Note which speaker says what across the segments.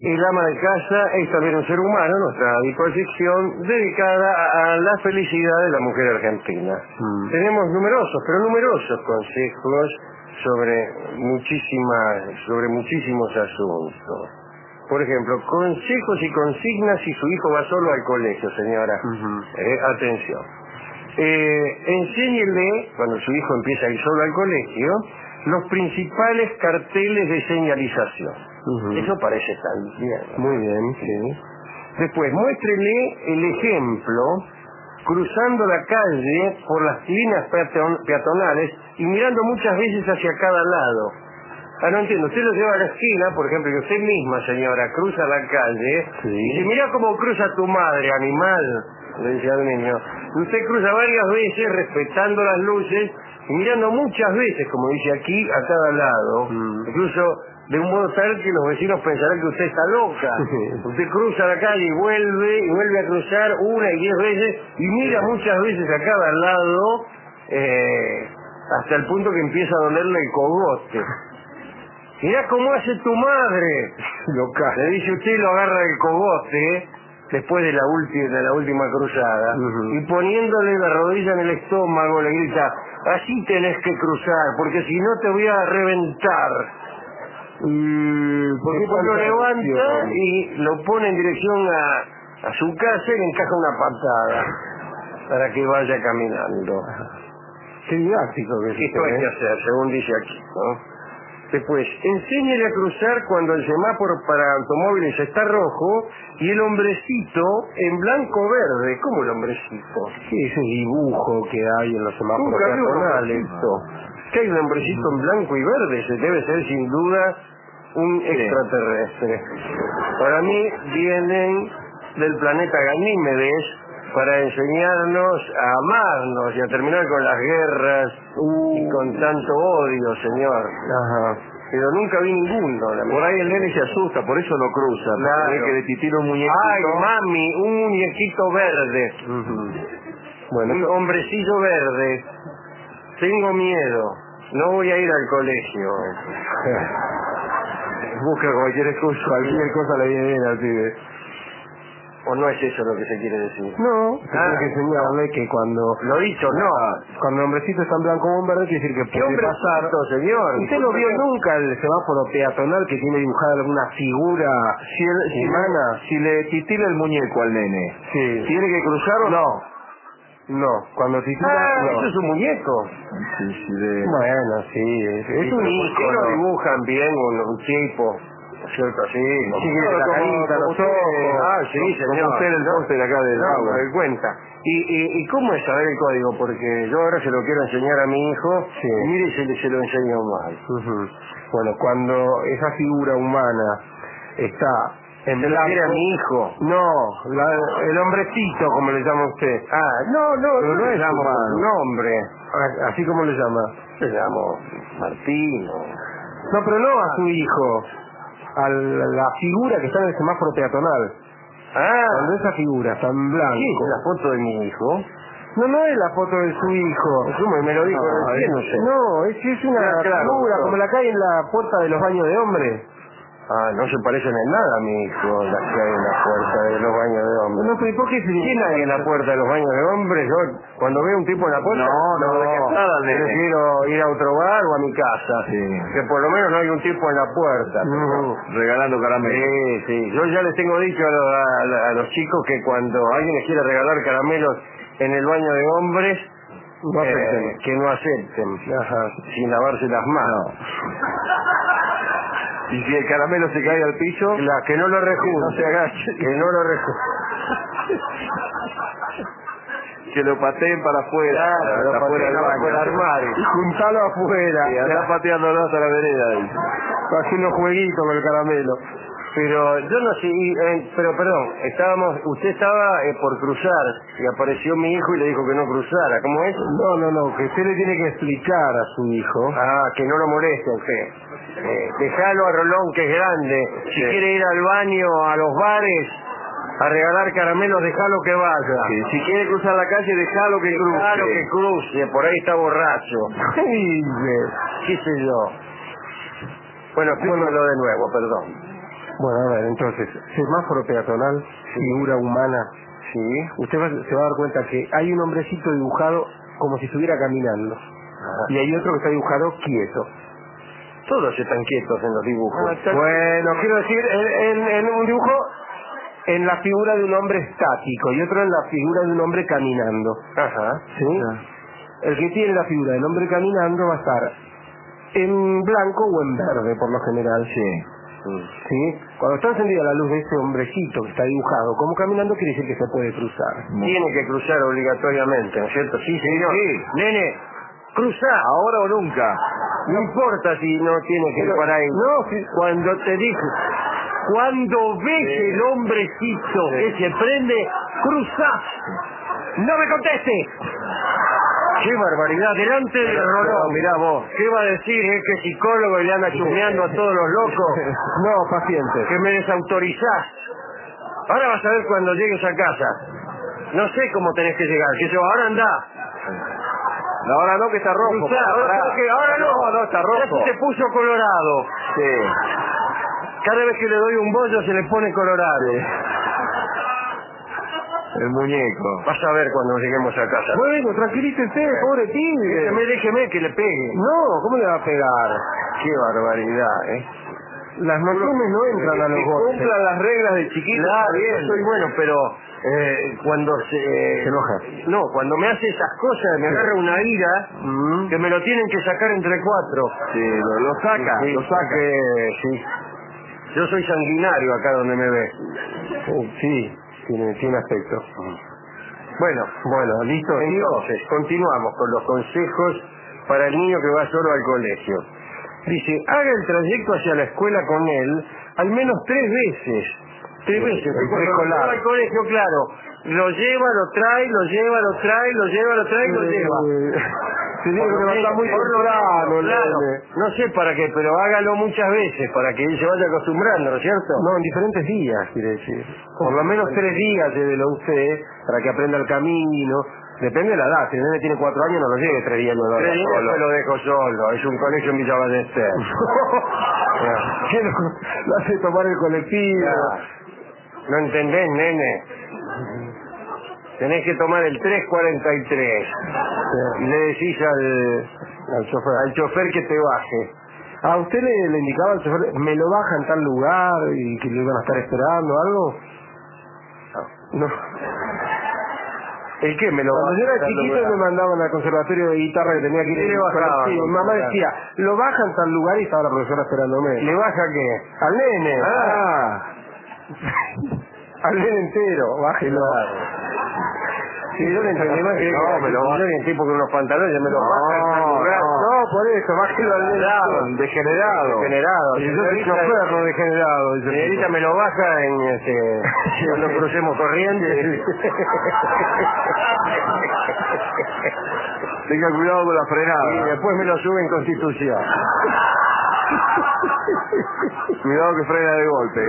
Speaker 1: El ama de casa es también un ser humano, nuestra disposición, dedicada a la felicidad de la mujer argentina. Tenemos numerosos consejos sobre muchísimos asuntos. Por ejemplo, consejos y consignas si su hijo va solo al colegio, señora. Atención. Enséñele, cuando su hijo empieza a ir solo al colegio, los principales carteles de señalización. Eso parece tan bien.
Speaker 2: Muy bien, sí.
Speaker 1: Después, muéstrele el ejemplo cruzando la calle por las líneas peatonales y mirando muchas veces hacia cada lado. No entiendo, usted lo lleva a la esquina, por ejemplo, que usted misma, señora, cruza la calle, y dice, mira cómo cruza tu madre, animal, le dice al niño. Y usted cruza varias veces respetando las luces y mirando muchas veces, como dice aquí, a cada lado, incluso de un modo tal que los vecinos pensarán que usted está loca. Usted cruza la calle y vuelve a cruzar 1 y 10 veces y mira muchas veces a cada lado, hasta el punto que empieza a dolerle el cogote. Mirá cómo hace tu madre. Le dice usted y lo agarra del cogote después de la última cruzada y poniéndole la rodilla en el estómago le grita, así tenés que cruzar porque si no te voy a reventar. Después lo levanta y lo pone en dirección a su casa y le encaja una patada para que vaya caminando.
Speaker 2: Qué didáctico que es.
Speaker 1: Esto hay que hacer, según dice aquí, ¿no? Después, enséñele a cruzar cuando el semáforo para automóviles está rojo y el hombrecito en blanco-verde. ¿Cómo el hombrecito?
Speaker 2: Sí, ese dibujo que hay en los semáforos peatonales.
Speaker 1: ¿Qué hay un hombrecito en blanco y verde? Ese debe ser sin duda un extraterrestre. Para mí vienen del planeta Ganímedes para enseñarnos a amarnos y a terminar con las guerras y con tanto odio, señor. Pero nunca vi ninguno.
Speaker 2: Por ahí el nene se asusta, por eso no cruza.
Speaker 1: Claro.
Speaker 2: Que le titila un muñequito.
Speaker 1: Ay, mami, un muñequito verde.
Speaker 2: Bueno,
Speaker 1: un hombrecillo verde. Tengo miedo. No voy a ir al colegio.
Speaker 2: Busca cualquier cosa le viene bien al pibe.
Speaker 1: ¿O no es eso lo que se quiere decir?
Speaker 2: No, tiene que enseñarle que cuando...
Speaker 1: Lo dicho, no.
Speaker 2: Cuando el hombrecito está en blanco o en verde, quiere decir que puede pasar...
Speaker 1: señor?
Speaker 2: ¿Usted no vio nunca el semáforo peatonal que tiene dibujada alguna figura humana? Si le titila el muñeco al nene, ¿tiene que cruzar o no? No, cuando titila... no.
Speaker 1: ¿Eso es un muñeco?
Speaker 2: Bueno, sí. Es un
Speaker 1: icono. Lo dibujan bien un tipo... ¿Cierto? Sí,
Speaker 2: la carita, los ojos.
Speaker 1: Sí, señor.
Speaker 2: Como usted el póster acá del agua.
Speaker 1: Me cuenta. ¿Y cómo es saber el código? Porque yo ahora se lo quiero enseñar a mi hijo, y mire se lo enseño mal.
Speaker 2: Bueno, cuando esa figura humana está en blanco...
Speaker 1: ¿Se a mi hijo?
Speaker 2: No, el hombrecito, como le llama usted.
Speaker 1: No
Speaker 2: le
Speaker 1: es
Speaker 2: llamo
Speaker 1: un nombre.
Speaker 2: ¿Así como le llama?
Speaker 1: Le llamo Martín.
Speaker 2: No, pero no a su hijo. A la figura que está en el semáforo peatonal. Cuando esa figura está en blanco.
Speaker 1: ¿Qué es la foto de mi hijo?
Speaker 2: No es la foto de su hijo.
Speaker 1: ¿Cómo me lo dijo?
Speaker 2: No, es una figura como la que hay en la puerta de los baños de hombres.
Speaker 1: No se parecen en nada a mi hijo, las que hay en la puerta de los baños de hombres.
Speaker 2: No, pero ¿por qué
Speaker 1: ¿Quién hay en la puerta de los baños de hombres? Yo, cuando veo un tipo en la puerta, prefiero ir a otro bar o a mi casa. Que por lo menos no hay un tipo en la puerta.
Speaker 2: Regalando caramelos.
Speaker 1: Sí. Yo ya les tengo dicho a los chicos que cuando alguien les quiere regalar caramelos en el baño de hombres, que no acepten, sin lavarse las manos.
Speaker 2: Y si el caramelo se cae al piso,
Speaker 1: que no lo rejunte.
Speaker 2: No se agache.
Speaker 1: Que no lo rejunte.
Speaker 2: Que lo pateen para afuera.
Speaker 1: Para afuera del armario.
Speaker 2: Y juntalo afuera.
Speaker 1: Y anda pateándolo hasta la vereda ahí.
Speaker 2: Haciendo jueguitos con el caramelo.
Speaker 1: Pero yo no sé, pero perdón, usted estaba por cruzar y apareció mi hijo y le dijo que no cruzara, ¿cómo es?
Speaker 2: No, que usted le tiene que explicar a su hijo.
Speaker 1: Que no lo moleste a usted. Dejalo a Rolón, que es grande. Si quiere ir al baño, a los bares, a regalar caramelos, dejalo que vaya.
Speaker 2: Si quiere cruzar la calle, dejalo que cruce.
Speaker 1: Dejalo que cruce, por ahí está borracho. ¿Qué sé yo? Bueno, explíquemelo de nuevo, perdón.
Speaker 2: Bueno, a ver, entonces, semáforo peatonal, figura humana.
Speaker 1: Sí.
Speaker 2: Usted se va a dar cuenta que hay un hombrecito dibujado como si estuviera caminando.
Speaker 1: Ajá.
Speaker 2: Y hay otro que está dibujado quieto.
Speaker 1: Todos están quietos en los dibujos.
Speaker 2: Bueno, quiero decir, en un dibujo, en la figura de un hombre estático y otro en la figura de un hombre caminando.
Speaker 1: Ajá.
Speaker 2: ¿Sí? El que tiene la figura del hombre caminando va a estar en blanco o en verde, por lo general.
Speaker 1: Sí.
Speaker 2: ¿Sí? Cuando está encendida la luz de ese hombrecito que está dibujado como caminando, quiere decir que se puede cruzar.
Speaker 1: Tiene que cruzar obligatoriamente, ¿no es cierto? Sí, señor.
Speaker 2: Sí.
Speaker 1: Nene, cruza.
Speaker 2: ¿Ahora o nunca?
Speaker 1: No importa si no tiene que ir para ahí.
Speaker 2: No, sí.
Speaker 1: Cuando te dije, cuando ves el hombrecito que se prende, cruzás. ¡No me conteste! ¡Qué barbaridad! Delante del reloj.
Speaker 2: Mirá vos.
Speaker 1: ¿Qué va a decir? ¿Es que psicólogo y le anda chusmeando a todos los locos?
Speaker 2: No, paciente.
Speaker 1: Que me desautorizás. Ahora vas a ver cuando llegues a casa. No sé cómo tenés que llegar. Que yo, ahora andá.
Speaker 2: No, ahora no, que está rojo.
Speaker 1: Cruzá, ahora no.
Speaker 2: No, está rojo.
Speaker 1: Ya se puso colorado.
Speaker 2: Sí.
Speaker 1: Cada vez que le doy un bollo se le pone colorado.
Speaker 2: Sí. El muñeco.
Speaker 1: Vas a ver cuando lleguemos a casa.
Speaker 2: Bueno, tranquilícese, pobre tigre.
Speaker 1: Déjeme que le pegue.
Speaker 2: No, ¿cómo le va a pegar?
Speaker 1: Qué barbaridad, ¿eh?
Speaker 2: Las nociones no entran a los golpes.
Speaker 1: Cumplan las reglas del chiquito. Claro, yo soy bueno, pero cuando se
Speaker 2: enoja.
Speaker 1: No, cuando me hace esas cosas, me agarra una ira que me lo tienen que sacar entre cuatro.
Speaker 2: Sí, lo saca,
Speaker 1: Sí,
Speaker 2: lo saca.
Speaker 1: Sí. Yo soy sanguinario acá donde me ve.
Speaker 2: Sí, tiene aspecto.
Speaker 1: Bueno, listo. Entonces, continuamos con los consejos para el niño que va solo al colegio. Dice, haga el trayecto hacia la escuela con él al menos 3 veces. 3 veces.
Speaker 2: El
Speaker 1: Cuando va al colegio, claro, lo lleva, lo trae, lo lleva, lo trae, lo lleva, lo trae y lo lleva.
Speaker 2: Se tiene que levantar muy temprano,
Speaker 1: claro. No sé para qué, pero hágalo muchas veces para que él se vaya acostumbrando, ¿no es cierto?
Speaker 2: No, en diferentes días, quiere decir. Por lo menos 3 días llévelo usted para que aprenda el camino. Depende de la edad. Si el nene tiene 4 años, no lo lleve 3 días.
Speaker 1: 3 días se lo dejo solo. Es un colegio en Villa Ballester.
Speaker 2: ¿Qué lo hace tomar el colectivo?
Speaker 1: ¿No entendés, nene? Tenés que tomar el 343 y le decís al chofer que te baje.
Speaker 2: ¿A usted le indicaba al chofer, me lo baja en tal lugar y que lo iban a estar esperando algo? No.
Speaker 1: ¿El qué?
Speaker 2: Cuando yo era chiquito me mandaban al conservatorio de guitarra que tenía que ir.
Speaker 1: Mi
Speaker 2: mamá decía, lo baja en tal lugar y estaba la profesora esperándome.
Speaker 1: ¿Le baja qué?
Speaker 2: Al nene. Al nene entero, bájelo.
Speaker 1: Sí, yo le entendí más que me lo baja en tipo con unos pantalones, me lo baja.
Speaker 2: No, por eso, bájelo al nene.
Speaker 1: Degenerado.
Speaker 2: Y yo soy chofer, no degenerado.
Speaker 1: Señorita, me lo baja en cuando crucemos corriente.
Speaker 2: Tenga cuidado con la frenada.
Speaker 1: Y después me lo sube en Constitución.
Speaker 2: Cuidado que frena de golpe.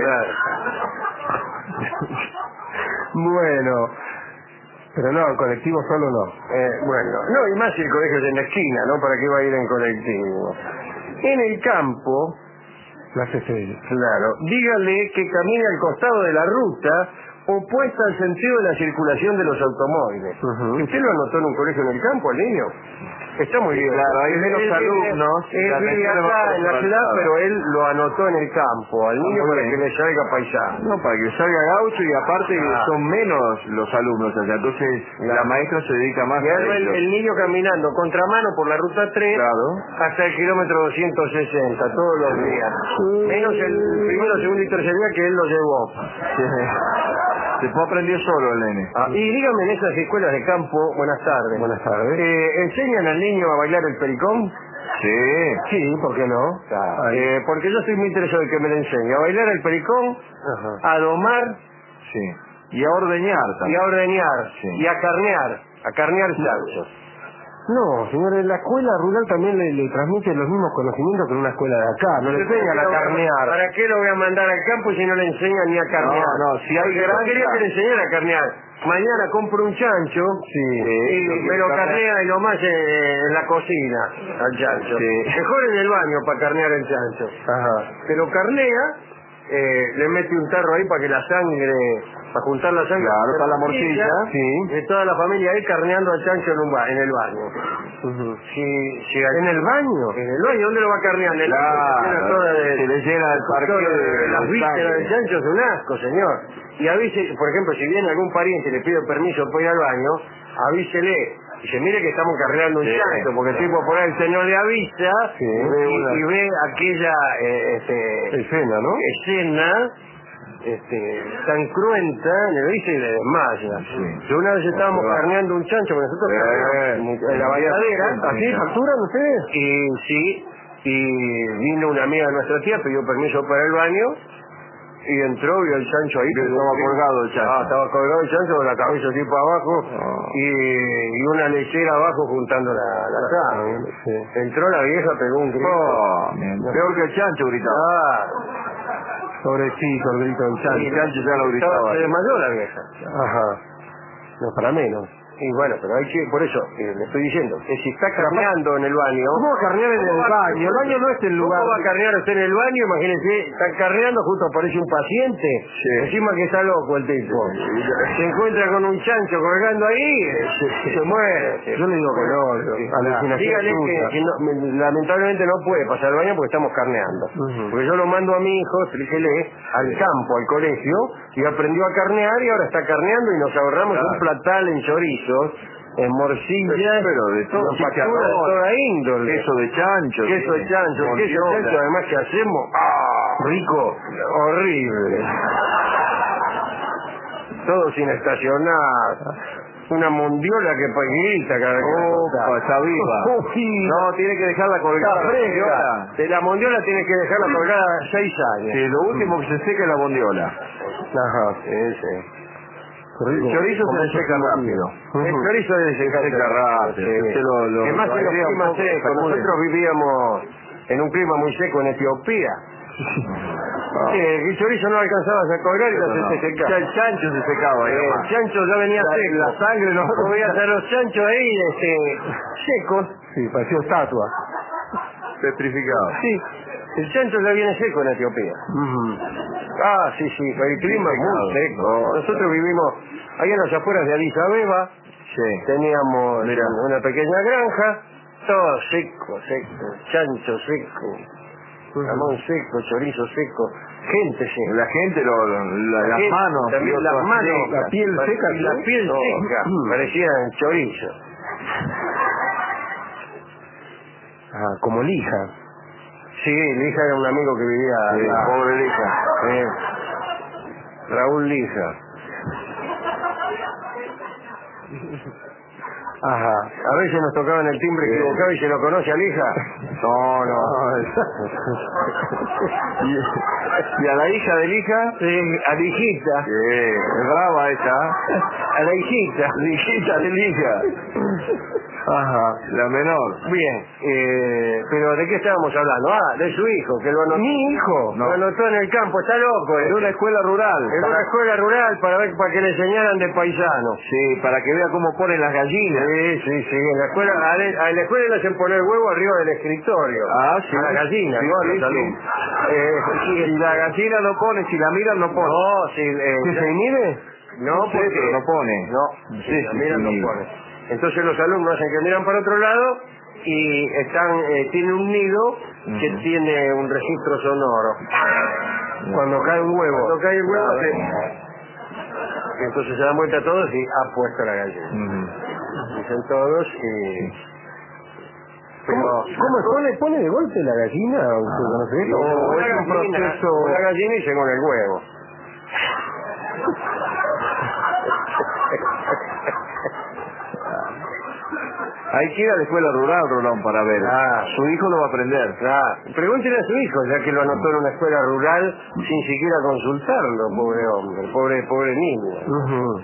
Speaker 1: Bueno,
Speaker 2: pero no, en colectivo solo no.
Speaker 1: No, y más si el colegio es en la esquina, ¿no? ¿Para qué va a ir en colectivo? En el campo,
Speaker 2: las estrellas.
Speaker 1: Claro, dígale que camine al costado de la ruta opuesta al sentido de la circulación de los automóviles. ¿Usted lo anotó en un colegio en el campo, al niño? Está muy bien.
Speaker 2: Claro, hay menos alumnos.
Speaker 1: Él vive acá en la ciudad, pero él lo anotó en el campo, al niño para que le salga paisano.
Speaker 2: No, para que salga gaucho y aparte son menos los alumnos allá. Entonces la maestra se dedica más a
Speaker 1: el niño caminando contramano por la ruta 3 hasta el kilómetro 260 todos los días. Menos el primero, segundo y tercer día que él lo llevó.
Speaker 2: Se fue a aprender solo el nene.
Speaker 1: Y dígame, en esas escuelas de campo, buenas tardes.
Speaker 2: Buenas tardes.
Speaker 1: ¿Enseñan al niño a bailar el pericón?
Speaker 2: Sí, ¿por qué no?
Speaker 1: Porque yo estoy muy interesado en que me lo enseñe a bailar el pericón, a domar,
Speaker 2: y a ordeñar también.
Speaker 1: Y a ordeñar, y a carnear chanchos.
Speaker 2: No, señor, en la escuela rural también le transmiten los mismos conocimientos que en una escuela de acá. No le enseñan a carnear.
Speaker 1: ¿Para qué lo voy a mandar al campo si no le enseñan ni a carnear?
Speaker 2: No, si hay granja...
Speaker 1: Yo quería que le enseñara a carnear. Mañana compro un chancho y me lo carnea y lo más en la cocina al chancho. Mejor en el baño para carnear el chancho. Pero carnea le mete un tarro ahí para que la sangre, para juntar la sangre.
Speaker 2: Claro, para la morcilla, sí.
Speaker 1: De toda la familia ahí carneando al chancho en el baño. ¿En el baño? En el baño, ¿dónde lo va a carnear?
Speaker 2: Claro, se le llena el parque
Speaker 1: de las vísceras del chancho, es un asco, señor. Y avise, por ejemplo, si viene algún pariente y le pide permiso para ir al baño, avísele. Dice, mire que estamos cargando un chancho, porque el tipo por ahí el señor le avisa y ve aquella
Speaker 2: escena, ¿no?
Speaker 1: Escena tan cruenta, le dice y le desmaya. Yo una vez estábamos carneando un chancho, porque nosotros en la bailadera.
Speaker 2: ¿Así facturan ustedes?
Speaker 1: Y sí, y vino una amiga de nuestra tía, pidió permiso para el baño, y entró, vio el chancho ahí.
Speaker 2: Estaba colgado el chancho.
Speaker 1: Estaba colgado el chancho con la cabeza así para abajo y una lechera abajo juntando la sangre. Entró la vieja, pegó un grito.
Speaker 2: Peor que el chancho gritaba.
Speaker 1: Pobrecito el grito del chancho.
Speaker 2: El chancho ya lo gritaba.
Speaker 1: Se desmayó la vieja.
Speaker 2: Ajá.
Speaker 1: No, para menos. Y bueno, pero hay que, por eso, le estoy diciendo, que si está carneando en el baño...
Speaker 2: ¿Cómo va a carnear en el baño? El baño no es el lugar...
Speaker 1: ¿Cómo va a carnear usted en el baño? Imagínese, está carneando, justo aparece un paciente, encima que está loco el tipo. Se encuentra con un chancho colgando ahí, se muere.
Speaker 2: Yo le digo que no,
Speaker 1: dígale que lamentablemente no puede pasar al baño porque estamos carneando. Porque yo lo mando a mi hijo, explíquele, al campo, al colegio, y aprendió a carnear y ahora está carneando y nos ahorramos un platal en chorizo, en morcilla,
Speaker 2: pero de todo,
Speaker 1: factura de toda índole,
Speaker 2: queso de chancho,
Speaker 1: además que hacemos rico, horrible, todo sin estacionar, una mondiola que grita cada vez.
Speaker 2: Está viva. No, tiene que dejarla colgada.
Speaker 1: De la mondiola tiene que dejarla colgada 6 años.
Speaker 2: Sí, lo último que se seca es la mondiola.
Speaker 1: Ajá, sí.
Speaker 2: El chorizo se seca rápido.
Speaker 1: El chorizo se seca rápido. Además en los climas secos, nosotros vivíamos en un clima muy seco en Etiopía. El chorizo no alcanzaba a colgar y se secaba.
Speaker 2: El chancho se secaba.
Speaker 1: El chancho ya venía seco.
Speaker 2: La sangre no
Speaker 1: veías a los chanchos ahí secos.
Speaker 2: Sí, parecía estatua. Petrificado.
Speaker 1: Sí. El chancho ya viene seco en Etiopía. Sí, el clima es muy seco. Nosotros vivimos allá en las afueras de Addis Abeba. Teníamos una pequeña granja, todo seco, chancho seco, jamón seco, chorizo seco, gente seca.
Speaker 2: La gente, las manos,
Speaker 1: también las manos,
Speaker 2: la piel seca.
Speaker 1: La piel seca, parecían chorizo.
Speaker 2: Como lija.
Speaker 1: Sí, Lija era un amigo que vivía...
Speaker 2: pobre Lija.
Speaker 1: Raúl Lija. A veces nos tocaban el timbre equivocado y se lo conoce a Lija.
Speaker 2: No. ¿Y a la hija de Lija?
Speaker 1: Sí, a Lijita.
Speaker 2: Es brava esa.
Speaker 1: A la hijita.
Speaker 2: Lijita de Lija. La menor.
Speaker 1: Bien, pero ¿de qué estábamos hablando? De su hijo, que lo anotó.
Speaker 2: ¿Mi hijo?
Speaker 1: Lo anotó en el campo, está loco.
Speaker 2: En una escuela rural.
Speaker 1: En una escuela rural para que le enseñaran de paisano.
Speaker 2: Sí, para que vea cómo ponen las gallinas.
Speaker 1: Sí, en la escuela, a la escuela le hacen poner huevo arriba del escritorio.
Speaker 2: Sí.
Speaker 1: A la gallina,
Speaker 2: sí,
Speaker 1: ¿no? A
Speaker 2: sí,
Speaker 1: los alumnos.
Speaker 2: Si la gallina no pone, si la miran no pone.
Speaker 1: No,
Speaker 2: ¿Que se inhibe?
Speaker 1: No, porque
Speaker 2: no pone.
Speaker 1: No, si la miran no pone. Entonces los alumnos hacen que miran para otro lado y tiene un nido que tiene un registro sonoro. Cuando cae un huevo. Entonces se dan vuelta todos y ha puesto la gallina. Dicen todos y...
Speaker 2: ¿Cómo pone de golpe la gallina? ¿Usted conoce eso?
Speaker 1: No, es un proceso... La gallina y según el huevo.
Speaker 2: Hay que ir a la escuela rural, Rolón, para ver. Su hijo lo va a aprender.
Speaker 1: Pregúntele a su hijo, ya que lo anotó en una escuela rural sin siquiera consultarlo, pobre hombre, pobre niño.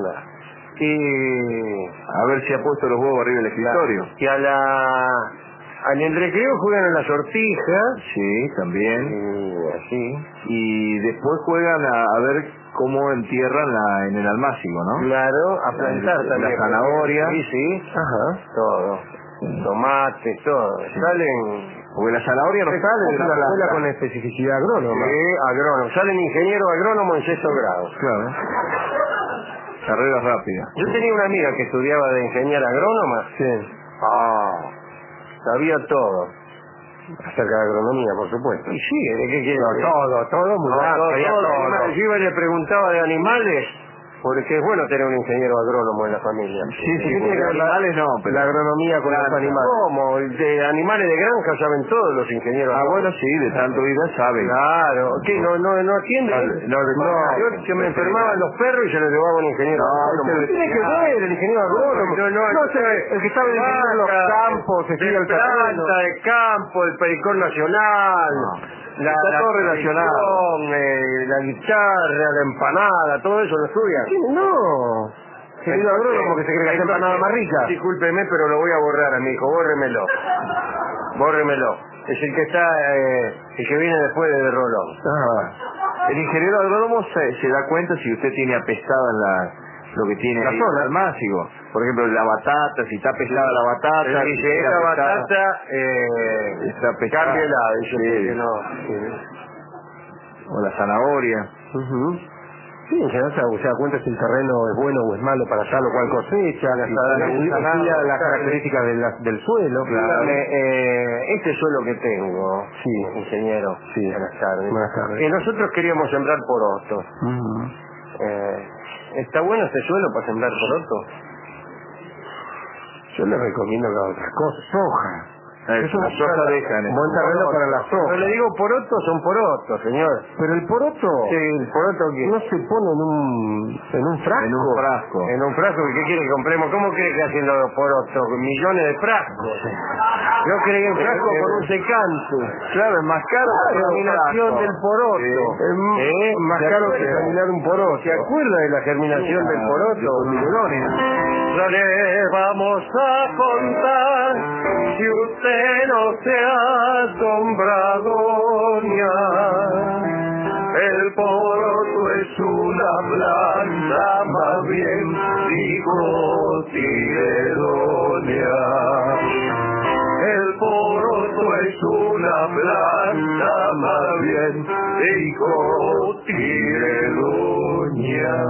Speaker 1: Y
Speaker 2: a ver si ha puesto los huevos arriba del escritorio.
Speaker 1: Y en el recreo juegan a la sortija.
Speaker 2: Sí, también. Y después juegan a ver cómo entierran en el almácigo, ¿no?
Speaker 1: Claro, a plantar también.
Speaker 2: La zanahoria.
Speaker 1: Sí. Todo. Tomates, todo. Salen
Speaker 2: Porque la zanahoria no sale de la
Speaker 1: escuela
Speaker 2: planta.
Speaker 1: con especificidad agrónoma. Sí, agrónomo. Salen ingeniero agrónomo en 6º grado.
Speaker 2: Claro. Carrera rápida.
Speaker 1: Yo tenía una amiga que estudiaba de ingeniera agrónoma. Sí. Sabía todo. Acerca de agronomía, por supuesto. Y sí, ¿de qué quiero? Todo, muy todo. Yo iba y le preguntaba de animales, porque es bueno tener un ingeniero agrónomo en la familia.
Speaker 2: Sí, porque animales no, pero...
Speaker 1: La agronomía con los animales. ¿Cómo? De animales de granja saben todos los ingenieros.
Speaker 2: Bueno, sí, de tanto vida saben.
Speaker 1: Claro. ¿Qué? ¿No atienden? No, yo que me enfermaban los perros y se los llevaba un ingeniero agrónomo. ¿Qué tiene que ver el ingeniero agrónomo? No sé, el que sabe de los campos, se sigue el planta de campo, el pericón nacional... Está todo relacionado. La guitarra, la empanada, todo eso lo estudian. No. Querido agrónomo que se cree que hace empanada más rica. Discúlpeme, pero lo voy a borrar a mi hijo. Bórremelo. Es el que está, el que viene después de Rolón.
Speaker 2: El ingeniero agrónomo se da cuenta si usted tiene apestada lo que tiene
Speaker 1: la zona
Speaker 2: almácigo. Por ejemplo, la batata, si está pesada la batata.
Speaker 1: Dice, esta batata
Speaker 2: está pesada.
Speaker 1: Cámbiela, dice que no.
Speaker 2: O la zanahoria.
Speaker 1: Sí, en general se da cuenta si el terreno es bueno o es malo para tal o cual cosecha, las características del suelo.
Speaker 2: Claro.
Speaker 1: Este suelo que tengo, ingeniero, buenas tardes. Nosotros queríamos sembrar poroto. ¿Está bueno este suelo para sembrar poroto? Yo le recomiendo que haga otras cosas. Soja.
Speaker 2: Eso la soja dejan.
Speaker 1: Buen terreno para la soja. Pero le digo porotos, son porotos, señor. Pero el poroto... Sí, el poroto que... No se pone en un frasco.
Speaker 2: En un frasco.
Speaker 1: En un frasco, ¿qué quiere que compremos? ¿Cómo cree que hacen los porotos? Millones de frascos. Yo creí en frasco con un secante. Claro, es más caro que la germinación del poroto. Es más caro que germinar un poroto. ¿Se acuerda de la germinación del poroto? No le vamos a contar si usted no se ha asombrado ya. El poroto es una planta, más bien dicotiledonea. El poroto es una planta, más bien dicotiledonea.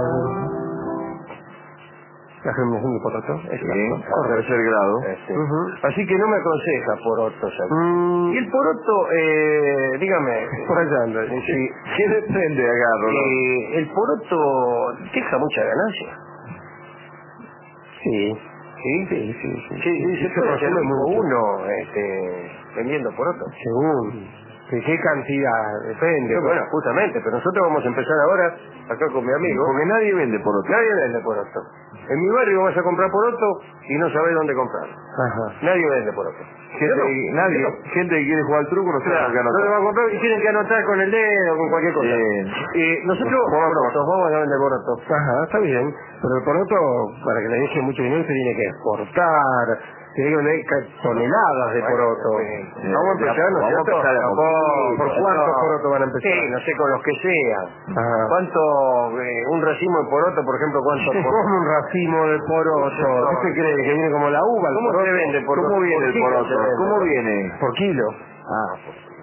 Speaker 1: La germinación del poroto,
Speaker 2: tercer grado.
Speaker 1: Así que no me aconseja porotos. Y el poroto, dígame, por allá anda.
Speaker 2: ¿Qué depende, agarro?
Speaker 1: El poroto deja mucha ganancia. Sí, se puede hacer uno vendiendo poroto. Según. ¿De qué cantidad? Depende. Bueno, justamente, pero nosotros vamos a empezar ahora, acá con mi amigo.
Speaker 2: Porque nadie vende poroto.
Speaker 1: Nadie vende poroto. En mi barrio vas a comprar poroto y no sabes dónde comprar. Nadie vende poroto.
Speaker 2: Nadie. Gente que quiere jugar al truco no sabe qué anotar.
Speaker 1: No le va a comprar y tienen que anotar con el dedo, con cualquier cosa. Nosotros vamos a vender poroto. Está bien. Pero el poroto, para que le deje mucho dinero, se tiene que exportar. Tiene que vender toneladas de poroto. Vamos a empezar, ¿no es cierto? ¿Por cuántos porotos van a empezar? Sí, no sé, con los que sean. ¿Cuánto, un racimo de poroto, por ejemplo, cuánto? ¿Cómo un racimo de poroto? ¿Qué se cree? ¿Que viene como la uva? ¿Cómo se vende poroto?
Speaker 2: ¿Cómo viene el poroto? ¿Cómo viene?
Speaker 1: Por kilo. Por kilo.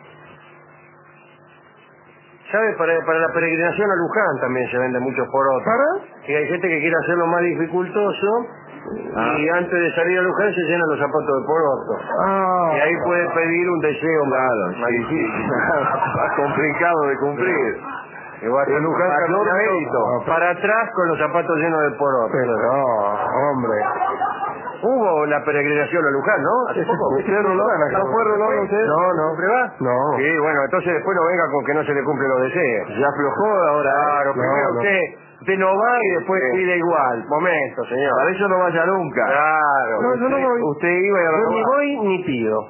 Speaker 1: ¿Sabe? Para la peregrinación a Luján también se venden muchos porotos. ¿Para? Y hay gente que quiere hacerlo más dificultoso. Y antes de salir a Luján se llenan los zapatos de poroto. Y ahí puede pedir un deseo más difícil.
Speaker 2: Más complicado de cumplir.
Speaker 1: Que va a Luján para atrás con los zapatos llenos de poroto. Pero no, hombre. Hubo la peregrinación a Luján, ¿no? ¿Hace poco?
Speaker 2: ¿No fue Rolón usted?
Speaker 1: No. ¿Siempre va? No. Sí, bueno, entonces después no venga con que no se le cumplen los deseos.
Speaker 2: Ya aflojó ahora.
Speaker 1: Claro, primero usted no va y después pide igual. Momento, señor.
Speaker 2: Para eso no vaya nunca.
Speaker 1: Claro.
Speaker 2: No, yo no voy.
Speaker 1: Usted iba y ahora no. Ni voy ni pido.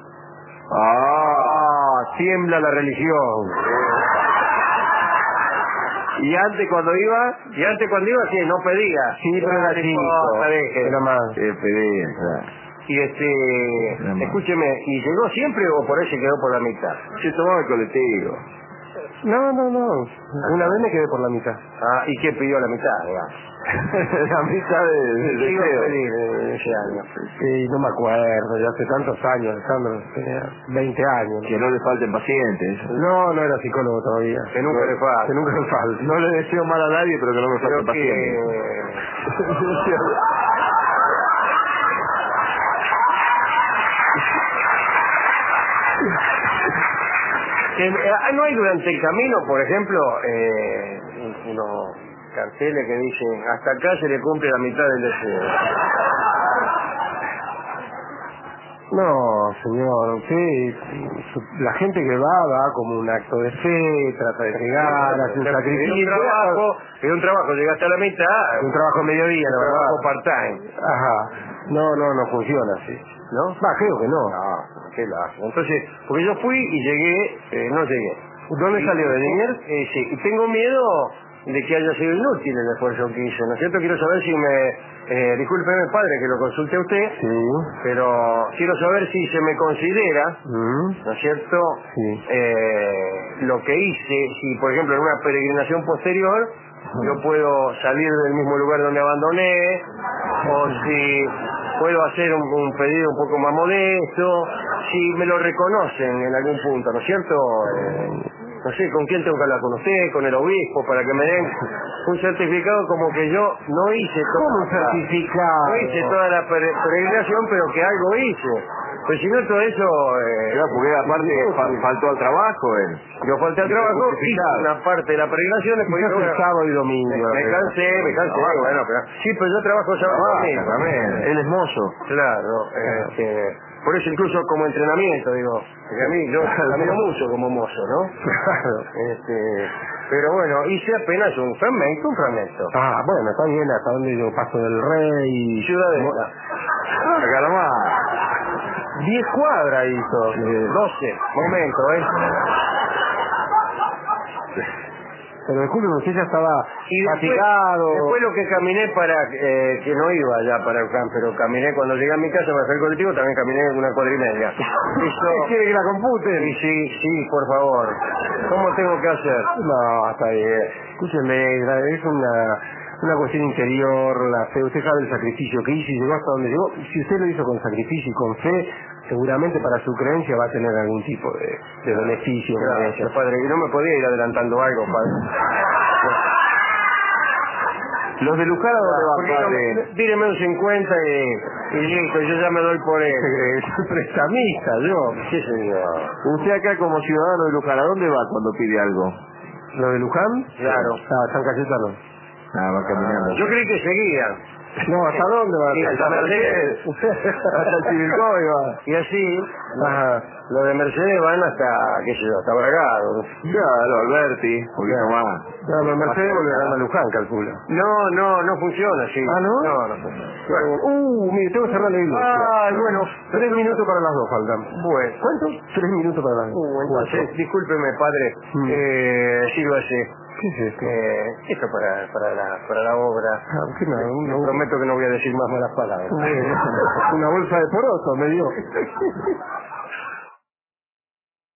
Speaker 1: Tiembla la religión.
Speaker 2: ¿Y antes cuando iba?
Speaker 1: Sí, no pedía. Sí, pero era chico. Era más.
Speaker 2: Pedía,
Speaker 1: Y escúcheme, ¿y llegó siempre o por ahí se quedó por la mitad?
Speaker 2: Se tomaba el colectivo.
Speaker 1: No.
Speaker 2: Una vez me quedé por la mitad.
Speaker 1: Ah, ¿y qué pidió la mitad, digamos?
Speaker 2: La mitad del deseo.
Speaker 1: Ese año.
Speaker 2: Sí, no me acuerdo, ya hace tantos años, Alejandro, tenía 20 años.
Speaker 3: Que no le falten pacientes.
Speaker 2: No era psicólogo todavía.
Speaker 1: Que nunca le falta.
Speaker 2: Que nunca le falta.
Speaker 3: No le deseo mal a nadie, pero que no me falten pacientes.
Speaker 1: ¿No hay durante el camino, por ejemplo, unos carteles que dicen hasta acá se le cumple la mitad del deseo?
Speaker 2: No, señor, usted, la gente que va como un acto de fe, trata de llegar, hace un sacrificio.
Speaker 1: Es un trabajo, llegaste a la mitad.
Speaker 2: Un trabajo a mediodía,
Speaker 1: un
Speaker 2: la verdad.
Speaker 1: trabajo part-time.
Speaker 2: Ajá. No funciona así.
Speaker 1: ¿No?
Speaker 2: Creo que no.
Speaker 1: No, qué lástima. Entonces, porque yo fui y llegué, no llegué.
Speaker 2: ¿Dónde salió? ¿De Liniers?
Speaker 1: Sí, y tengo miedo de que haya sido inútil el esfuerzo que hice, ¿no es cierto? Quiero saber si discúlpeme, padre, que lo consulte a usted,
Speaker 2: Sí.
Speaker 1: pero quiero saber si se me considera, ¿no es cierto?
Speaker 2: Sí.
Speaker 1: Lo que hice, si por ejemplo en una peregrinación posterior yo puedo salir del mismo lugar donde abandoné, o si puedo hacer un pedido un poco más modesto, si me lo reconocen en algún punto, ¿no es cierto? No sé, ¿con quién tengo que hablar? ¿Con usted? ¿Con el obispo? Para que me den un certificado como que yo no hice todo.
Speaker 2: ¿Cómo un certificado?
Speaker 1: No hice toda la peregrinación, pero que algo hice. Pues si no todo eso...
Speaker 3: Claro, porque aparte faltó al trabajo él.
Speaker 1: Yo falté al trabajo, hice una parte de la peregrinación, después
Speaker 2: Quizás el sábado y domingo.
Speaker 1: me cansé, bueno, pero... Sí, pero yo trabajo sábado y domingo.
Speaker 3: También. Él es mozo.
Speaker 1: Claro, por eso incluso como entrenamiento, digo, porque a mí yo camino mucho como mozo, ¿no?
Speaker 2: Claro.
Speaker 1: Pero bueno, hice apenas un fragmento.
Speaker 2: Bueno, está bien, hasta donde yo Paso del Rey.
Speaker 1: Ciudadela.
Speaker 3: Acá nomás.
Speaker 2: 10 cuadras hizo.
Speaker 1: 12, momento,
Speaker 2: Pero disculpe, usted ya estaba
Speaker 1: Y
Speaker 2: fatigado.
Speaker 1: después lo que caminé para, que no iba ya para el campo, pero caminé cuando llegué a mi casa para hacer el colectivo, también caminé una cuadra y media. Eso,
Speaker 2: ¿Quiere que la computen?
Speaker 1: y sí, por favor. ¿Cómo tengo que hacer?
Speaker 2: No, está bien. Escúcheme, es una cuestión interior, la fe. Usted sabe el sacrificio que hizo y llegó hasta donde llegó. Si usted lo hizo con sacrificio y con fe, seguramente para su creencia va a tener algún tipo de beneficio.
Speaker 1: Gracias, padre. Y no me podía ir adelantando algo, padre.
Speaker 3: Los de Luján, ¿a dónde van, padre?
Speaker 1: Tíreme un 50 y listo, yo ya me doy por él.
Speaker 2: Soy prestamista, yo.
Speaker 1: Sí, señor.
Speaker 3: Usted acá como ciudadano de Luján, ¿a dónde va cuando pide algo?
Speaker 2: ¿Lo de Luján?
Speaker 1: Claro.
Speaker 2: San Cayetano.
Speaker 3: Va caminando.
Speaker 1: Yo creí que seguía.
Speaker 2: No, ¿hasta dónde va?
Speaker 1: Sí, hasta Mercedes.
Speaker 2: Hasta el Chivilcoy va.
Speaker 1: Y así,
Speaker 2: Ajá.
Speaker 1: los de Mercedes van hasta, qué sé yo, hasta Bragado.
Speaker 3: Claro, Alberti, un poquito más.
Speaker 2: No, pero Mercedes volverán a Luján, calcula.
Speaker 1: No funciona así.
Speaker 2: ¿Ah, no?
Speaker 1: No funciona.
Speaker 2: Mire, tengo que cerrar la iglesia.
Speaker 1: Bueno.
Speaker 2: 3 minutos para las 2 faltan.
Speaker 1: Bueno.
Speaker 2: ¿Cuánto? 3 minutos para las 2.
Speaker 1: Entonces, discúlpeme, padre, sírvase.
Speaker 2: ¿Qué es esto?
Speaker 1: Esto para la obra.
Speaker 2: ¿Qué nada?
Speaker 1: Le prometo que no voy a decir más malas palabras.
Speaker 2: Una bolsa de poroto me dio.